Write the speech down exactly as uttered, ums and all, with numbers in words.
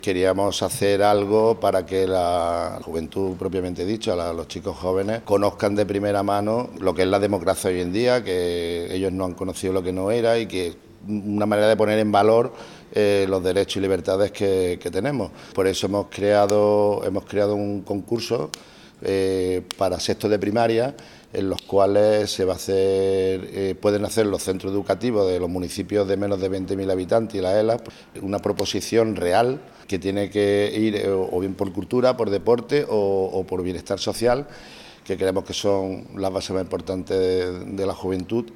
Queríamos hacer algo para que la juventud propiamente dicho, los chicos jóvenes, conozcan de primera mano lo que es la democracia hoy en día, que ellos no han conocido lo que no era y que una manera de poner en valor eh, los derechos y libertades que, que tenemos. Por eso hemos creado, hemos creado un concurso eh, para sexto de primaria, en los cuales se va a hacer, eh, pueden hacer los centros educativos de los municipios de menos de veinte mil habitantes y las E L A, una proposición real que tiene que ir eh, o bien por cultura, por deporte o, o por bienestar social, que creemos que son las bases más importantes de, de la juventud.